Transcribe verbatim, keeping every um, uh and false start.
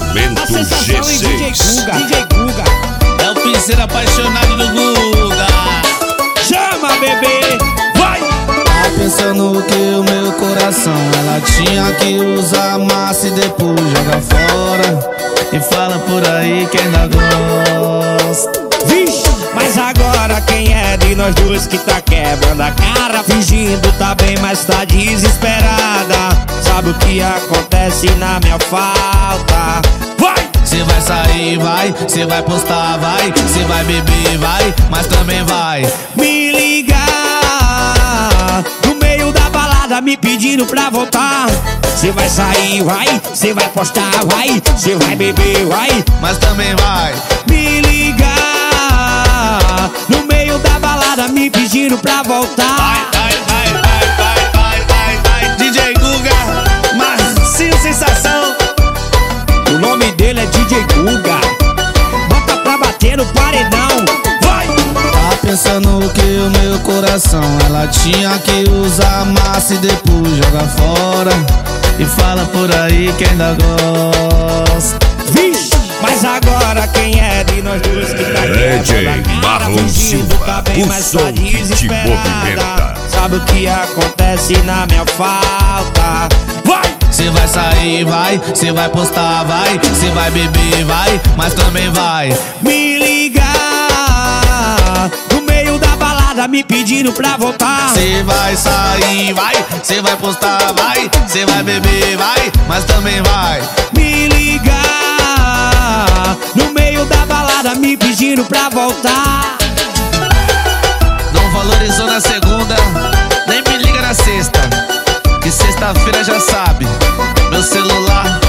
Momento G seis. D J Guga, D J Guga. É o piseiro apaixonado do Guga. Chama, bebê, vai! Tá pensando que o meu coração ela tinha que usar massa e depois joga fora. E fala por aí que ainda gosta. Vixe, mas agora quem é de nós dois que tá quebrando a cara? Fingindo tá bem, mas tá desesperada. Sabe o que acontece na minha falta? Vai! Cê vai sair, vai, cê vai postar, vai, cê vai beber, vai, mas também vai me ligar no meio da balada me pedindo pra voltar. Cê vai sair, vai, cê vai postar, vai, cê vai beber, vai, mas também vai me ligar no meio da balada me pedindo pra voltar. Vai, vai, vai, vai, vai, vai, vai, vai. D J Guga, Marcinho Sensação. O nome dele é D J Guga. Bota pra bater no paredão. Vai! Tá pensando que o meu coração ela tinha que usar massa e depois joga fora. E fala por aí que ainda gosta. Vixe, mas agora quem é de nós dois que tá D J Marlon Silva, tá bem, o mas som tá que te desesperada. movimenta. Sabe o que acontece na minha falta? Vai! Cê vai sair, vai, cê vai postar, vai, cê vai beber, vai, mas também vai me ligar no meio da balada me pedindo pra voltar. Cê vai sair, vai, cê vai postar, vai, cê vai beber, vai, mas também vai me ligar no meio da balada me pedindo pra voltar. Não valorizou na segunda, nem me liga na sexta, que sexta-feira já sabe, meu celular